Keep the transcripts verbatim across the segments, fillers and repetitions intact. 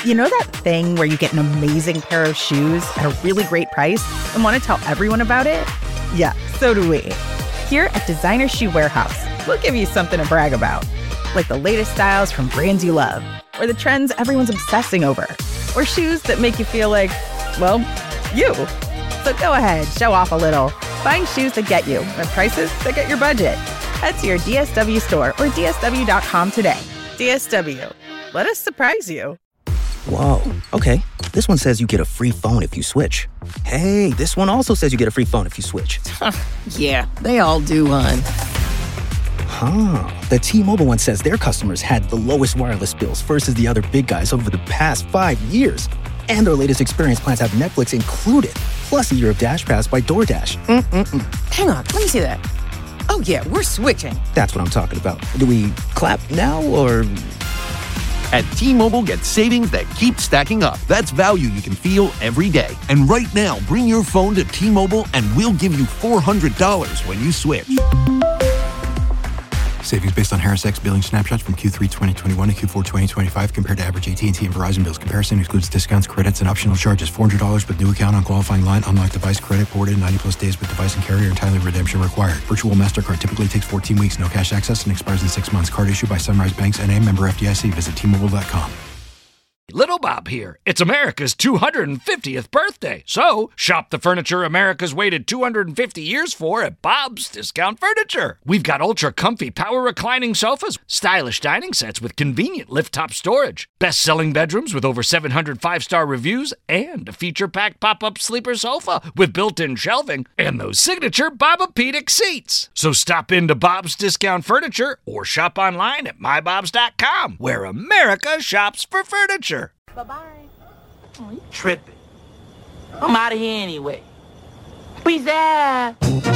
You know that thing where you get an amazing pair of shoes at a really great price and want to tell everyone about it? Yeah, so do we. Here at Designer Shoe Warehouse, we'll give you something to brag about, like the latest styles from brands you love, or the trends everyone's obsessing over, or shoes that make you feel like, well, you. So go ahead, show off a little. Find shoes that get you at prices that get your budget. Head to your D S W store or D S W dot com today. D S W. Let us surprise you. Whoa, okay. This one says you get a free phone if you switch. Hey, this one also says you get a free phone if you switch. Yeah, they all do, hon. Huh. The T-Mobile one says their customers had the lowest wireless bills versus the other big guys over the past five years. And their latest experience plans have Netflix included, plus a year of Dash Pass by DoorDash. Mm-mm-mm. Hang on, let me see that. Oh, yeah, we're switching. That's what I'm talking about. Do we clap now, or...? At T-Mobile, get savings that keep stacking up. That's value you can feel every day. And right now, bring your phone to T-Mobile and we'll give you four hundred dollars when you switch. Savings based on Harris X billing snapshots from Q three twenty twenty-one to Q four twenty twenty-five compared to average A T and T and Verizon bills. Comparison excludes discounts, credits, and optional charges. four hundred dollars with new account on qualifying line. Unlocked device credit ported. ninety plus days with device and carrier. Entirely redemption required. Virtual MasterCard typically takes fourteen weeks. No cash access and expires in six months. Card issued by Sunrise Banks N A. Member F D I C. Visit T Mobile dot com. Little Bob here. It's America's two hundred fiftieth birthday. So, shop the furniture America's waited two hundred fifty years for at Bob's Discount Furniture. We've got ultra-comfy power reclining sofas, stylish dining sets with convenient lift-top storage, best-selling bedrooms with over seven hundred five-star reviews, and a feature-packed pop-up sleeper sofa with built-in shelving, and those signature Bobapedic seats. So stop into Bob's Discount Furniture or shop online at my bobs dot com, where America shops for furniture. Bye-bye. Oh, you tripping. I'm out of here anyway. Peace out.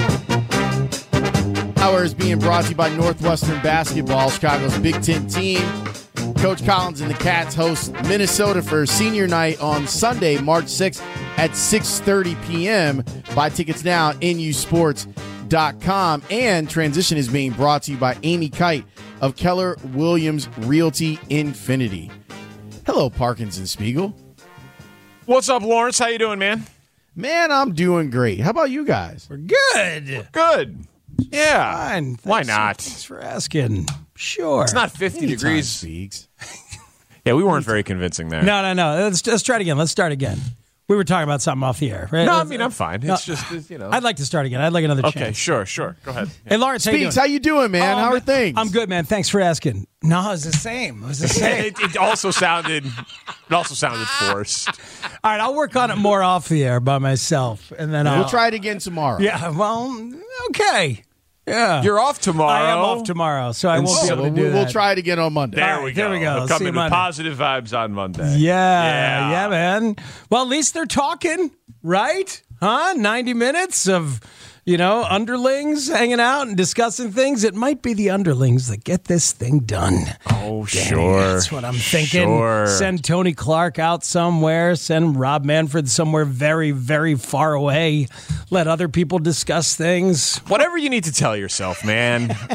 Hour is being brought to you by Northwestern Basketball, Chicago's Big Ten team. Coach Collins and the Cats host Minnesota for senior night on Sunday, March sixth at six thirty p.m. Buy tickets now at N U sports dot com. And Transition is being brought to you by Amy Kite of Keller Williams Realty Infinity. Hello, Parkinson Spiegel. What's up, Lawrence? How you doing, man? Man, I'm doing great. How about you guys? We're good. We're good. Yeah. Fine. Thanks, Why not? Thanks for asking. Sure. It's not fifty Anytime, degrees. Speaks. Yeah, we weren't very convincing there. No, no, no. Let's, let's try it again. Let's start again. We were talking about something off the air, right? No, I mean, I'm fine. It's No, just, you know. I'd like to start again. I'd like another Okay, chance. sure, sure. Go ahead. Hey, Lawrence, how you doing? Speaks, how you doing, man? Oh, how are man, things? I'm good, man. Thanks for asking. No, it's the same. It was the same. it, it also sounded, it also sounded forced. All right, I'll work on it more off the air by myself, and then I'll We'll try it again tomorrow. Yeah, well, okay. Yeah. You're off tomorrow. I am off tomorrow, so I won't be able to we'll, do we'll, that. we'll try it again on Monday. There All we right, go. there we go. We'll come See you in with Monday. positive vibes on Monday. Yeah, Yeah. yeah, man. Well, at least they're talking, right? Huh? ninety minutes of, you know, underlings hanging out and discussing things. It might be the underlings that get this thing done. Oh, Danny, sure. That's what I'm thinking. Sure. Send Tony Clark out somewhere. Send Rob Manfred somewhere very, very far away. Let other people discuss things. Whatever you need to tell yourself, man. uh,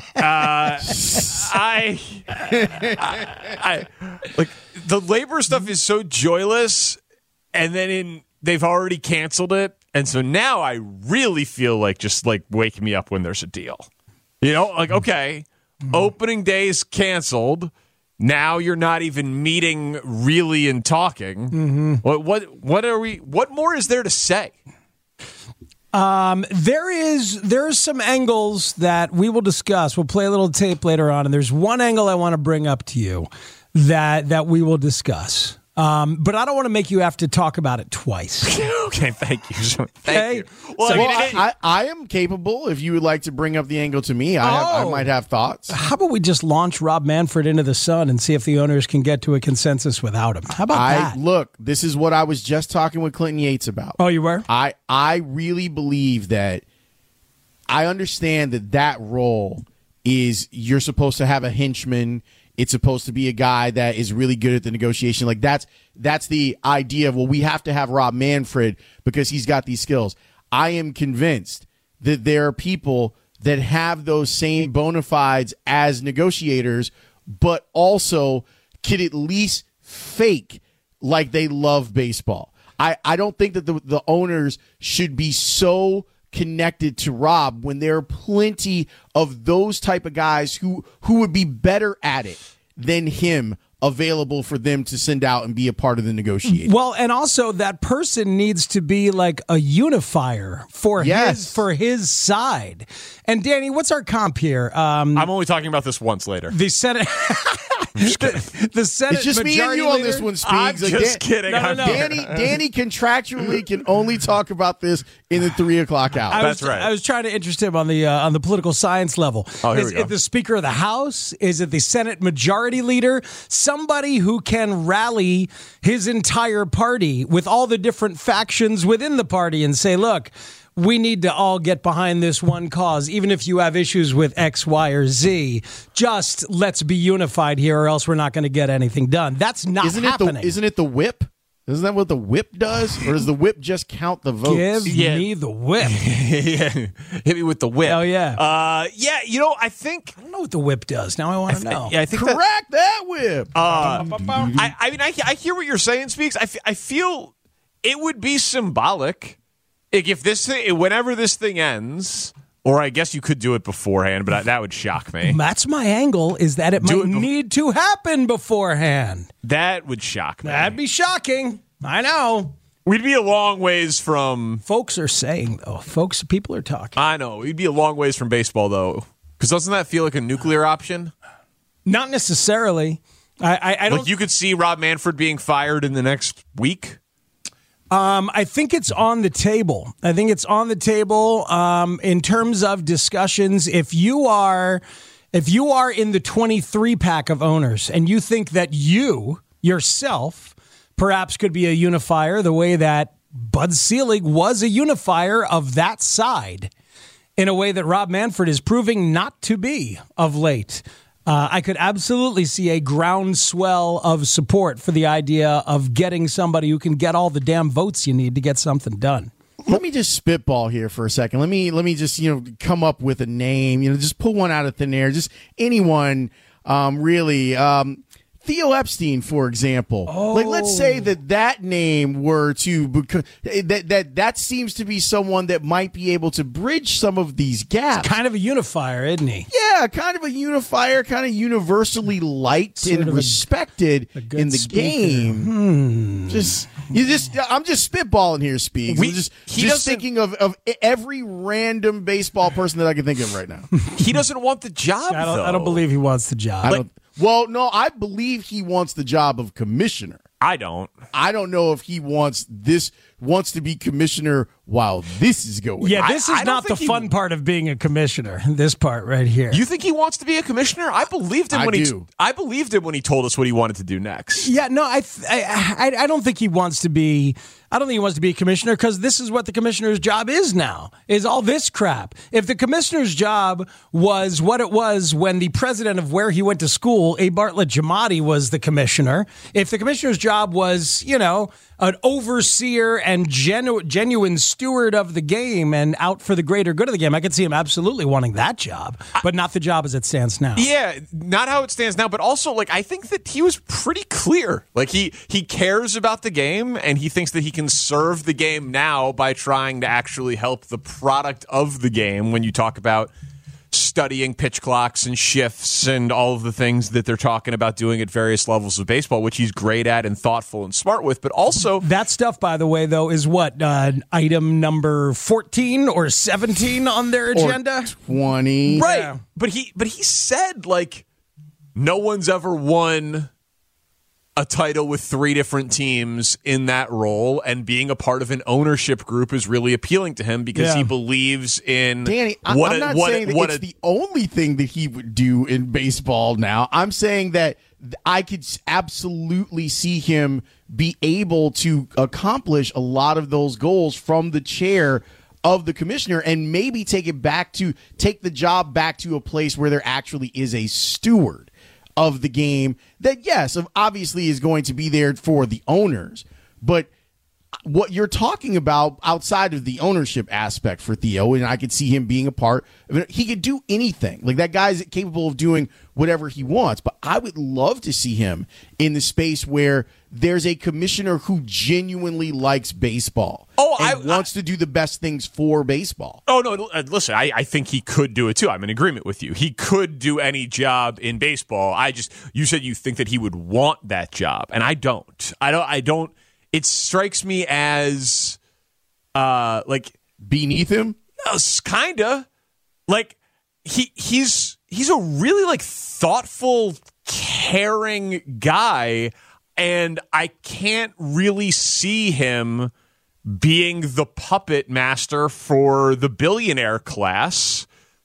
I, I, I, like the labor stuff is so joyless, and then in they've already canceled it, and so now I really feel like just like wake me up when there's a deal. You know, like okay, mm-hmm. opening day's canceled. Now you're not even meeting really and talking. Mm-hmm. What what what are we? What more is there to say? Um, there is there's some angles that we will discuss. We'll play a little tape later on, and there's one angle I want to bring up to you that that we will discuss. Um, but I don't want to make you have to talk about it twice. Okay, thank you. Thank Okay. you. Well, So, I mean, well, it- I, I, I am capable. If you would like to bring up the angle to me, I, have, I Oh. might have thoughts. How about we just launch Rob Manfred into the sun and see if the owners can get to a consensus without him? How about I that? look. This is what I was just talking with Clinton Yates about. Oh, you were? I I really believe that. I understand that that role is you're supposed to have a henchman. It's supposed to be a guy that is really good at the negotiation. Like that's that's the idea of, well, we have to have Rob Manfred because he's got these skills. I am convinced that there are people that have those same bona fides as negotiators, but also could at least fake like they love baseball. I, I don't think that the, the owners should be so connected to Rob when there are plenty of those type of guys who, who would be better at it than him available for them to send out and be a part of the negotiation. Well, and also that person needs to be like a unifier for Yes. his for his side. And Danny, what's our comp here? Um, I'm only talking about this once later. the Senate. the, the Senate It's just me and majority you on leader? this one, Speaks. I'm just kidding. No, no, I'm no. Danny, Danny contractually can only talk about this in the three o'clock hour. I That's was, right. I was trying to interest him on the uh, on the political science level. Oh, here is we go. it the Speaker of the House? Is it the Senate Majority Leader? Somebody who can rally his entire party with all the different factions within the party and say, look, we need to all get behind this one cause, even if you have issues with X, Y, or Z. Just let's be unified here, or else we're not going to get anything done. That's not isn't happening. it the isn't it the whip? Isn't that what the whip does, or does the whip just count the votes? Give Yeah. me the whip. yeah. Hit me with the whip. Oh, yeah. Uh, yeah, you know, I think. I don't know what the whip does. Now I want to know. Yeah, I think that. Crack that whip. Uh, I, I mean, I, I hear what you're saying, Speaks. I, f- I feel it would be symbolic like if this thing, whenever this thing ends, or I guess you could do it beforehand, but I, that would shock me. That's my angle, is that it Do might it bef- need to happen beforehand. That would shock me. That'd be shocking. I know. We'd be a long ways from. Folks are saying, though. Folks, people are talking. I know. We'd be a long ways from baseball, though. Because doesn't that feel like a nuclear option? Not necessarily. I, I, I don't. Like you could see Rob Manfred being fired in the next week? Um, I think it's on the table. I think it's on the table um, in terms of discussions. If you are, if you are in the twenty-three pack of owners and you think that you yourself perhaps could be a unifier, the way that Bud Selig was a unifier of that side, in a way that Rob Manfred is proving not to be of late. Uh, I could absolutely see a groundswell of support for the idea of getting somebody who can get all the damn votes you need to get something done. Let me just spitball here for a second. Let me let me just you know come up with a name. You know, just pull one out of thin air. Just anyone, um, really. Um, Theo Epstein, for example. Oh. Like, let's say that that name were to beca- that that that seems to be someone that might be able to bridge some of these gaps. Kind of a unifier, isn't he? Yeah, kind of a unifier, kind of universally liked Sort and of a- respected a good in the speaker. game. Hmm. Just you just I'm just spitballing here, Speaks. We- I'm just he just doesn't- thinking of, of every random baseball person that I can think of right now. He doesn't want the job, I don't, though. I don't believe he wants the job. I don't, well, no, I believe he wants the job of commissioner. I don't. I don't know if he wants this wants to be commissioner while this is going. yeah, on. this I- is I don't not the think he- fun part of being a commissioner. This part right here. You think he wants to be a commissioner? I believed him I when he. do. I believed him when he told us what he wanted to do next. Yeah, no, I, th- I, I, I don't think he wants to be. I don't think he wants to be a commissioner because this is what the commissioner's job is now. Is all this crap. If the commissioner's job was what it was when the president of where he went to school, A. Bartlett Jamadi, was the commissioner. If the commissioner's job was, you know, an overseer and genu- genuine steward of the game and out for the greater good of the game, I could see him absolutely wanting that job, but not the job as it stands now. Yeah, not how it stands now, but also like I think that he was pretty clear. Like he he cares about the game and he thinks that he can serve the game now by trying to actually help the product of the game when you talk about studying pitch clocks and shifts and all of the things that they're talking about doing at various levels of baseball, which he's great at and thoughtful and smart with, but also that stuff, by the way, though, is what uh, item number fourteen or seventeen on their agenda. twenty. right. Yeah. But he but he said like no one's ever won a title with three different teams in that role, and being a part of an ownership group is really appealing to him because Yeah. he believes in Danny, I, what I'm a, not what saying a, that what it's a, the only thing that he would do in baseball now. I'm saying that th- I could s- absolutely see him be able to accomplish a lot of those goals from the chair of the commissioner and maybe take it back to take the job back to a place where there actually is a steward of the game that, yes, obviously is going to be there for the owners, but what you're talking about outside of the ownership aspect for Theo, and I could see him being a part of it. He could do anything. Like, that guy's capable of doing whatever he wants. But I would love to see him in the space where there's a commissioner who genuinely likes baseball. Oh, and I wants I, to do the best things for baseball. Oh, no, listen, I, I think he could do it too. I'm in agreement with you. He could do any job in baseball. I just, you said you think that he would want that job, and I don't. I don't, I don't. It strikes me as, uh, like beneath him. Yes, kinda. Like he he's he's a really like thoughtful, caring guy, and I can't really see him being the puppet master for the billionaire class,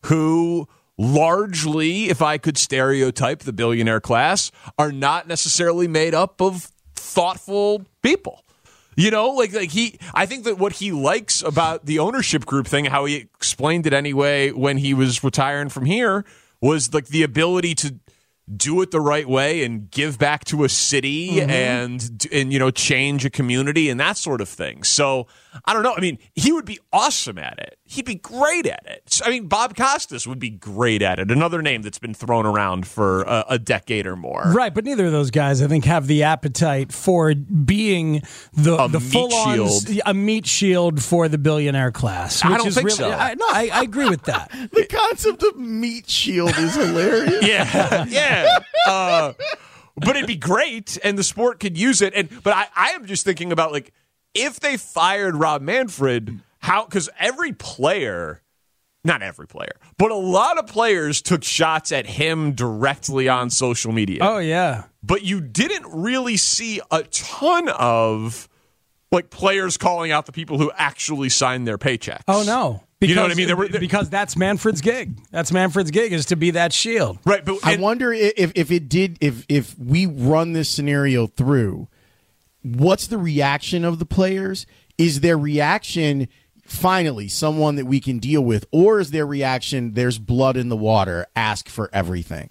who largely, if I could stereotype the billionaire class, are not necessarily made up of thoughtful people. You know, like like he I think that what he likes about the ownership group thing, how he explained it anyway when he was retiring from here, was like the ability to do it the right way and give back to a city mm-hmm. and and you know change a community and that sort of thing. So I don't know. I mean, he would be awesome at it. He'd be great at it. I mean, Bob Costas would be great at it. Another name that's been thrown around for a, a decade or more. Right, but neither of those guys, I think, have the appetite for being the a the full on a meat shield for the billionaire class. Which I don't is think really, so. I, no, I, I agree with that. The concept of meat shield is hilarious. Yeah, yeah. Uh, but it'd be great, and the sport could use it. And but I, I am just thinking about like if they fired Rob Manfred, how? Because every player, not every player, but a lot of players took shots at him directly on social media. Oh yeah, but you didn't really see a ton of like players calling out the people who actually signed their paychecks. Oh no. Because, you know what I mean? There were, there, because that's Manfred's gig. That's Manfred's gig is to be that shield. Right. But I wonder if if it did if if we run this scenario through, what's the reaction of the players? Is their reaction finally someone that we can deal with, or is their reaction there's blood in the water, ask for everything?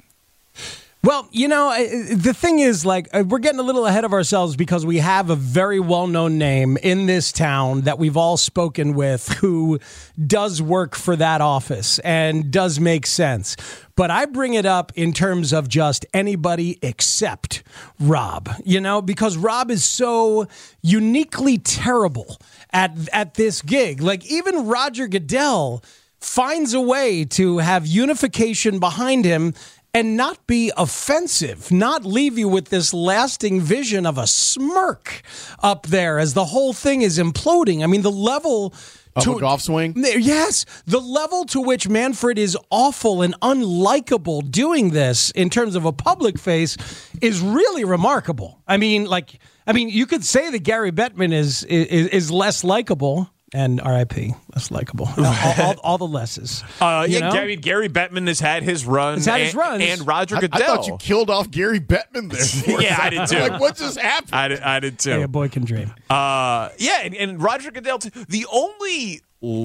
Well, you know, the thing is, like, we're getting a little ahead of ourselves because we have a very well-known name in this town that we've all spoken with who does work for that office and does make sense. But I bring it up in terms of just anybody except Rob, you know, because Rob is so uniquely terrible at at this gig. Like, even Roger Goodell finds a way to have unification behind him and not be offensive, not leave you with this lasting vision of a smirk up there as the whole thing is imploding. I mean, the level of to, a golf swing? Yes, the level to which Manfred is awful and unlikable doing this in terms of a public face is really remarkable. I mean, like, I mean, you could say that Gary Bettman is is, is less likable. And R I P, less likable. all, all, all the lesses. Uh, yeah, know? I mean, Gary Bettman has had his run. He's had his and, runs. And Roger Goodell. I, I thought you killed off Gary Bettman there. For yeah, I did too. Like, what just happened? I did, I did too. Hey, a boy can dream. Uh, yeah, and, and Roger Goodell, too. The only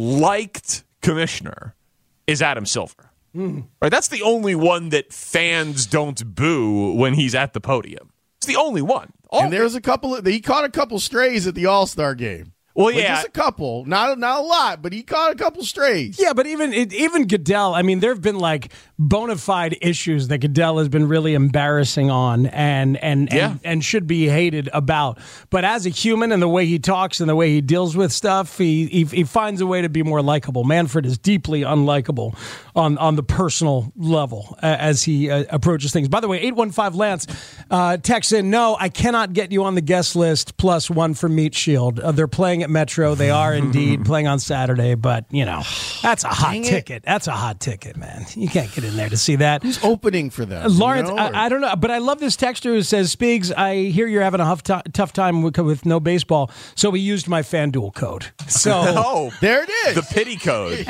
liked commissioner is Adam Silver. Mm. Right, that's the only one that fans don't boo when he's at the podium. It's the only one. All and there's a couple of, he caught a couple strays at the All-Star game. Well, like yeah, just a couple, not not a lot, but he caught a couple strays. Yeah, but even even Goodell, I mean, there have been like bona fide issues that Goodell has been really embarrassing on, and and yeah. and, and should be hated about. But as a human, and the way he talks and the way he deals with stuff, he he, he finds a way to be more likable. Manfred is deeply unlikable on on the personal level uh, as he uh, approaches things. By the way, eight one five Lance uh, texts in, no, I cannot get you on the guest list plus one for Meat Shield. Uh, they're playing at Metro. They are indeed playing on Saturday, but you know, that's a hot Dang ticket. it. That's a hot ticket, man. You can't get in there to see that. Who's opening for them? Uh, Lawrence, you know, I, I don't know, but I love this texter who says, Speegs, I hear you're having a huff t- tough time with, with no baseball, so we used my FanDuel code. So oh, there it is. The pity code.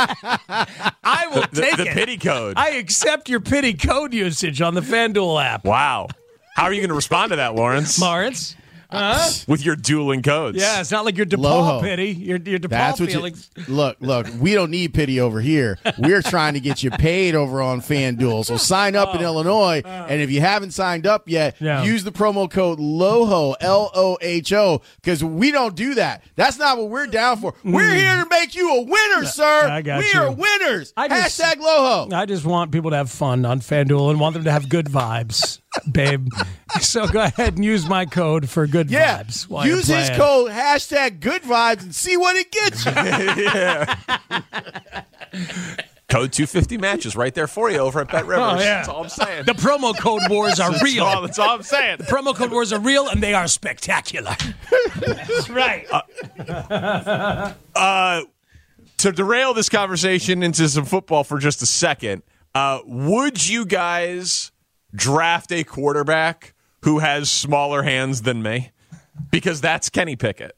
I will the, take the, it. The pity code. I accept your pity code usage on the FanDuel app. Wow. How are you going to respond to that, Lawrence? Lawrence? Huh? with your dueling codes. Yeah, it's not like your Loho. DePaul pity. Your, your DePaul That's what feelings. you look. Look, we don't need pity over here. We're trying to get you paid over on FanDuel. So sign up Oh. in Illinois, and if you haven't signed up yet, Yeah. use the promo code LOHO L O H O because we don't do that. That's not what we're down for. We're here to make you a winner, sir. I got we you. are winners. I just- Hashtag LOHO. I just want people to have fun on FanDuel and want them to have good vibes, babe. So go ahead and use my code for good Yeah, vibes. while you're use his playing. code hashtag good vibes and see what it gets you. Code two fifty matches right there for you over at Bet Rivers. Oh, yeah. That's all I'm saying. The promo code wars are That's real. all, that's all I'm saying. The promo code wars are real, and they are spectacular. That's right. Uh, to derail this conversation into some football for just a second, uh, would you guys draft a quarterback who has smaller hands than me? Because that's Kenny Pickett.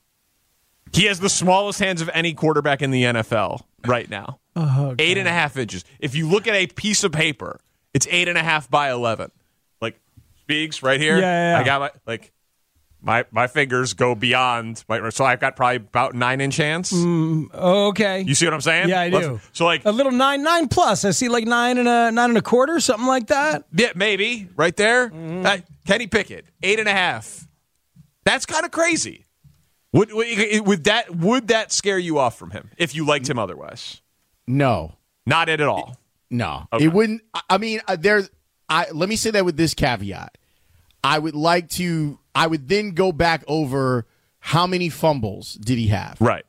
He has the smallest hands of any quarterback in the N F L right now. Oh, eight and a half inches. If you look at a piece of paper, it's eight and a half by eleven. Like Speaks right here. Yeah, yeah, yeah. I got my like my my fingers go beyond. My, so I've got probably about nine inch hands. Mm, okay. You see what I'm saying? Yeah, I Let's- do. So like a little nine nine plus. I see like nine and a nine and a quarter, something like that. Yeah, maybe right there. Mm-hmm. That- Kenny Pickett, eight and a half. That's kind of crazy. Would, would would that would that scare you off from him if you liked him otherwise? No, not it at all. No, Okay. it wouldn't. I- I mean, uh, there's. I let me say that with this caveat. I would like to. I would then go back over how many fumbles did he have, right?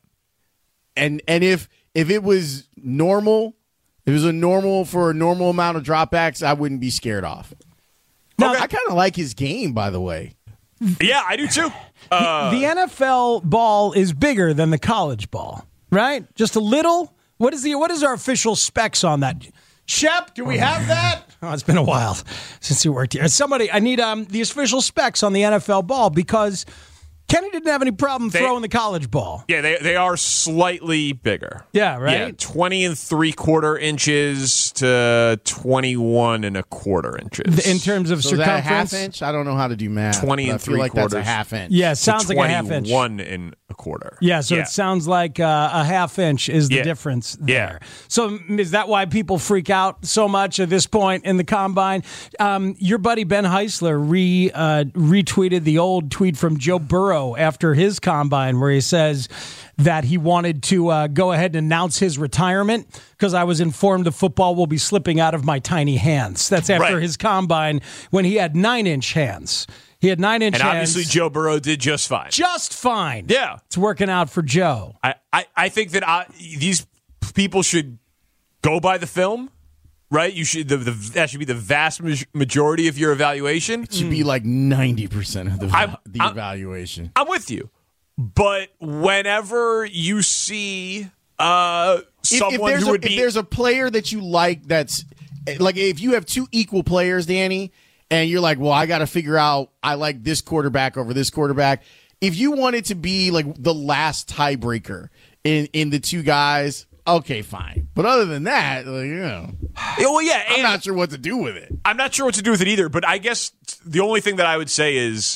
And and if if it was normal, if it was a normal for a normal amount of dropbacks, I wouldn't be scared off. Now, I kind of like his game, by the way. Yeah, I do too. Uh, the N F L ball is bigger than the college ball, right? Just a little. What is the what is our official specs on that? Shep, do we have that? Oh, it's been a while since you worked here. Somebody, I need um, the official specs on the N F L ball because Kenny didn't have any problem They- throwing the college ball. Yeah, they they are slightly bigger. Yeah, right? Yeah, twenty and three quarter inches to twenty one and a quarter inches In terms of So is that a circumference. half inch? I don't know how to do math. Twenty but and I feel three like quarters. that's a half inch. Yeah, it sounds like a half inch. One and a quarter. Yeah, so yeah. it sounds like uh, a half inch is the Yeah. difference Yeah. there. So mm, is that why people freak out so much at this point in the combine? Um, your buddy Ben Heisler re uh, retweeted the old tweet from Joe Burrow after his combine where he says that he wanted to uh, go ahead and announce his retirement because I was informed the football will be slipping out of my tiny hands. That's after Right. his combine when he had nine-inch hands. He had nine-inch And hands. obviously Joe Burrow did just fine. Just fine. Yeah. It's working out for Joe. I, I, I think that I, these people should go by the film, right? You should the, the that should be the vast maj- majority of your evaluation. It should be like ninety percent of the, I'm- the I'm- evaluation. I'm with you, but whenever you see uh, If- if, someone there's who a, would if be there's a player that you like that's like if you have two equal players, Danny, and you're like, well, I got to figure out I like this quarterback over this quarterback. If you want it to be like the last tiebreaker in in the two guys, okay, fine. But other than that, like, you know, Yeah, well, yeah, I'm and not sure what to do with it. I'm not sure what to do with it either. But I guess the only thing that I would say is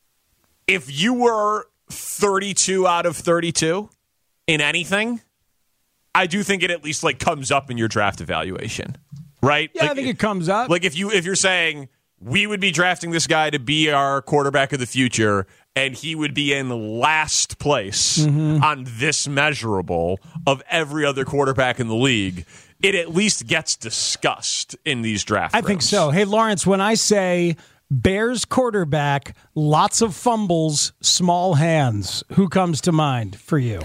if you were thirty-two out of thirty-two in anything, I do think it at least like comes up in your draft evaluation, right? Yeah, like, I think it comes up. Like if you if you're saying we would be drafting this guy to be our quarterback of the future, and he would be in last place Mm-hmm. on this measurable of every other quarterback in the league, it at least gets discussed in these draft I think rooms. so. Hey, Lawrence, when I say Bears quarterback, lots of fumbles, small hands, who comes to mind for you?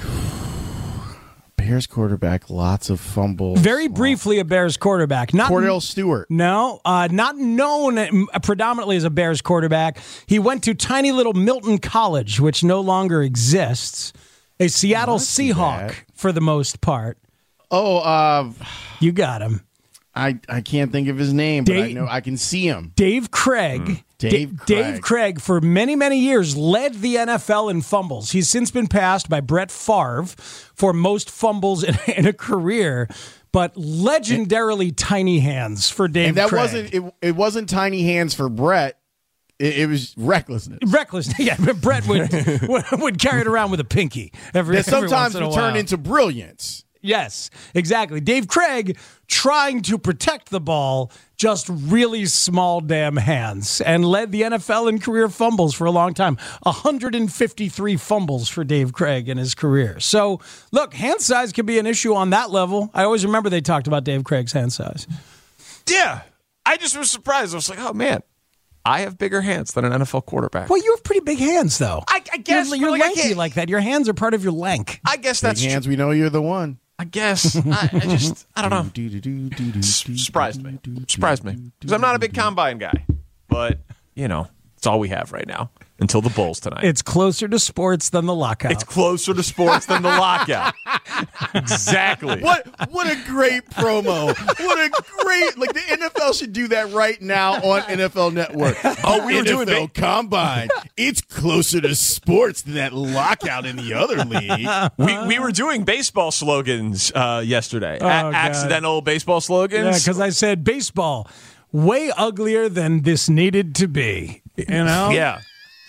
Bears quarterback, lots of fumbles. Very briefly, a Bears quarterback. Not Cordell Stewart. No, uh, not known mm, predominantly as a Bears quarterback. He went to tiny little Milton College, which no longer exists. A Seattle Seahawk bad. for the most part. Oh, uh, You got him. I I can't think of his name, but I Dave- know I can see him. Dave Craig. Dave Da- Dave Craig. Craig, for many, many years, led the N F L in fumbles. He's since been passed by Brett Favre for most fumbles in, in a career, but legendarily tiny hands for Dave And that Craig. wasn't it, it wasn't tiny hands for Brett. It, it was recklessness. Reckless. Yeah, Brett would, would would carry it around with a pinky every. That every sometimes once in a would turn while. into brilliance. Yes, exactly. Dave Craig trying to protect the ball, just really small damn hands, and led the N F L in career fumbles for a long time. one hundred fifty-three fumbles for Dave Craig in his career. So, look, hand size can be an issue on that level. I always remember they talked about Dave Craig's hand size. Yeah. I just was surprised. I was like, oh, man, I have bigger hands than an N F L quarterback. Well, you have pretty big hands, though. I, I guess. You're, you're like, lanky like that. Your hands are part of your lank. I guess that's Big hands, we know you're the one. I guess. I, I just, I don't know. S- surprised me. Surprised me. Because I'm not a big combine guy. But, you know, it's all we have right now until the Bulls tonight. It's closer to sports than the lockout. It's closer to sports than the lockout. Exactly. What what a great promo. What a great, like the N F L should do that right now on N F L Network. Oh, we were N F L doing it. Combine. It's closer to sports than that lockout in the other league. We we were doing baseball slogans uh, yesterday. Oh, A- God. accidental baseball Yeah, slogans. because I said baseball, way uglier than this needed to be. You know? Yeah.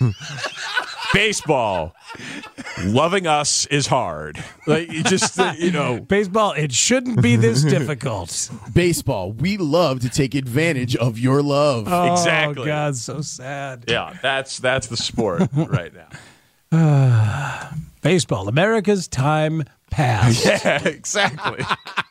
Baseball. Loving us is hard. Like you just uh, you know. Baseball, it shouldn't be this difficult. Baseball, we love to take advantage of your love. Oh, Exactly. God, so sad. Yeah, that's that's the sport right now. Baseball, America's time passed. Yeah, exactly.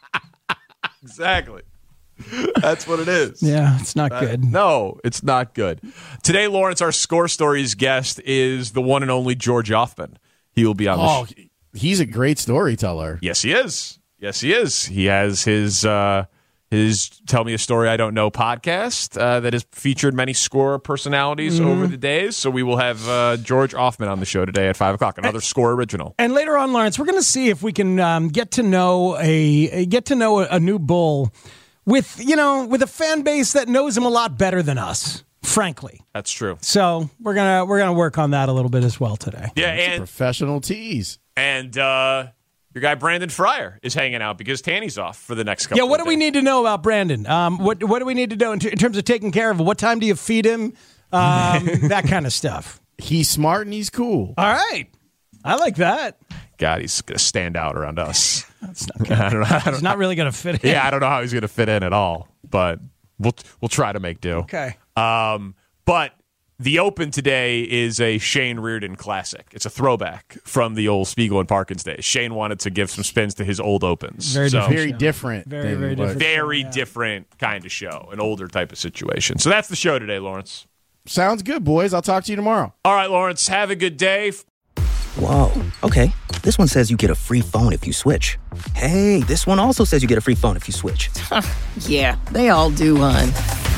Exactly. That's what it is. Yeah, it's not Uh, good. No, it's not good. Today, Lawrence, our Score Stories guest is the one and only George Hoffman. He will be on the Oh, show. he's a great storyteller. Yes, he is. Yes, he is. He has his uh, his Tell Me a Story I Don't Know podcast uh, that has featured many Score personalities Mm-hmm. over the days. So we will have uh, George Hoffman on the show today at five o'clock, another Score original. And later on, Lawrence, we're going to see if we can um, get to know a, a get to know a, a new bull with you know with a fan base that knows him a lot better than us, frankly. That's true. So we're gonna we're gonna work on that a little bit as well today. Yeah, It's a and professional tease. and uh, your guy Brandon Fryer is hanging out because Tanny's off for the next couple. Yeah, what of do we days. need to know about Brandon? Um, what what do we need to know in, ter- in terms of taking care of him? What time do you feed him? Um, that kind of stuff. He's smart and he's cool. All right, I like that. God, he's gonna stand out around us. That's not good. I don't know. I don't It's not really going to fit in. Yeah, I don't know how he's going to fit in at all, but we'll we'll try to make do. Okay. Um, but the Open today is a Shane Reardon classic. It's a throwback from the old Spiegel and Parkins days. Shane wanted to give some spins to his old Opens. Very So, different. Very show. different. Very, than very what- different. very Yeah. different kind of show, an older type of situation. So that's the show today, Lawrence. Sounds good, boys. I'll talk to you tomorrow. All right, Lawrence, have a good day. Whoa, okay. This one says you get a free phone if you switch. Hey, this one also says you get a free phone if you switch. Yeah, they all do, hon.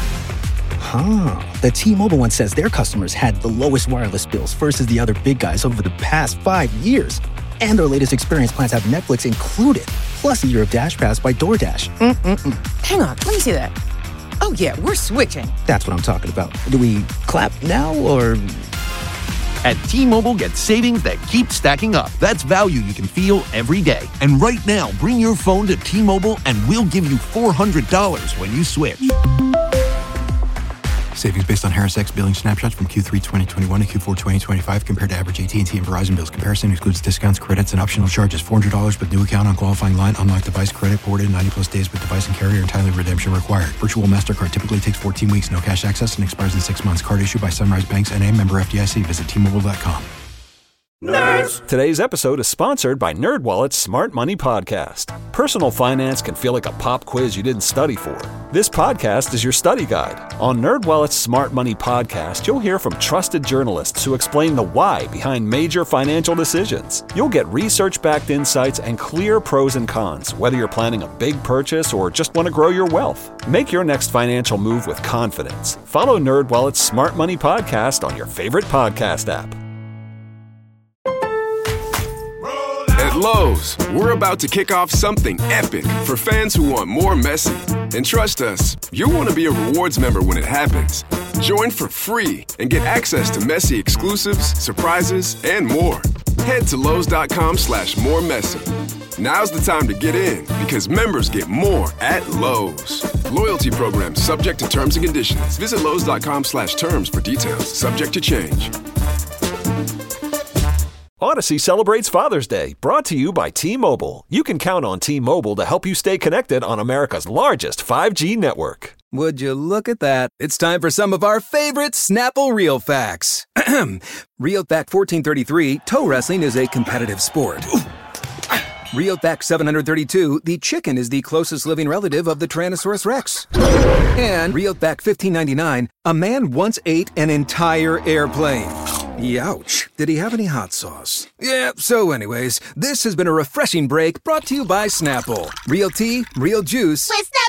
Huh. The T-Mobile one says their customers had the lowest wireless bills versus the other big guys over the past five years. And their latest experience plans have Netflix included, plus a year of Dash Pass by DoorDash. Mm-mm-mm. Hang on, let me see that. Oh, yeah, we're switching. That's what I'm talking about. Do we clap now or... At T-Mobile, get savings that keep stacking up. That's value you can feel every day. And right now, bring your phone to T-Mobile and we'll give you four hundred dollars when you switch. Savings based on Harris X billing snapshots from Q three twenty twenty-one to Q four twenty twenty-five compared to average A T and T and Verizon bills. Comparison excludes discounts, credits, and optional charges. four hundred dollars with new account on qualifying line. Unlocked device credit ported ninety plus days with device and carrier and timely redemption required. Virtual MasterCard typically takes fourteen weeks. No cash access and expires in six months. Card issued by Sunrise Banks N A, member F D I C. Visit T Mobile dot com. Today's episode is sponsored by NerdWallet's Smart Money Podcast. Personal finance can feel like a pop quiz you didn't study for. This podcast is your study guide. On NerdWallet's Smart Money Podcast, you'll hear from trusted journalists who explain the why behind major financial decisions. You'll get research-backed insights and clear pros and cons, whether you're planning a big purchase or just want to grow your wealth. Make your next financial move with confidence. Follow NerdWallet's Smart Money Podcast on your favorite podcast app. At Lowe's, we're about to kick off something epic for fans who want more messy. And trust us, you'll want to be a rewards member when it happens. Join for free and get access to messy exclusives, surprises, and more. Head to Lowe's.com slash more messy. Now's the time to get in because members get more at Lowe's. Loyalty program subject to terms and conditions. Visit Lowe's.com slash terms for details. Subject to change. Odyssey celebrates Father's Day, brought to you by T-Mobile. You can count on T-Mobile to help you stay connected on America's largest five G network. Would you look at that? It's time for some of our favorite Snapple Real Facts. Real Fact fourteen thirty-three, toe wrestling is a competitive sport. Real Fact seven hundred thirty-two, the chicken is the closest living relative of the Tyrannosaurus Rex. And Real Fact fifteen ninety-nine, a man once ate an entire airplane. Youch. Did he have any hot sauce? Yeah, so anyways, this has been a refreshing break brought to you by Snapple. Real tea, real juice. With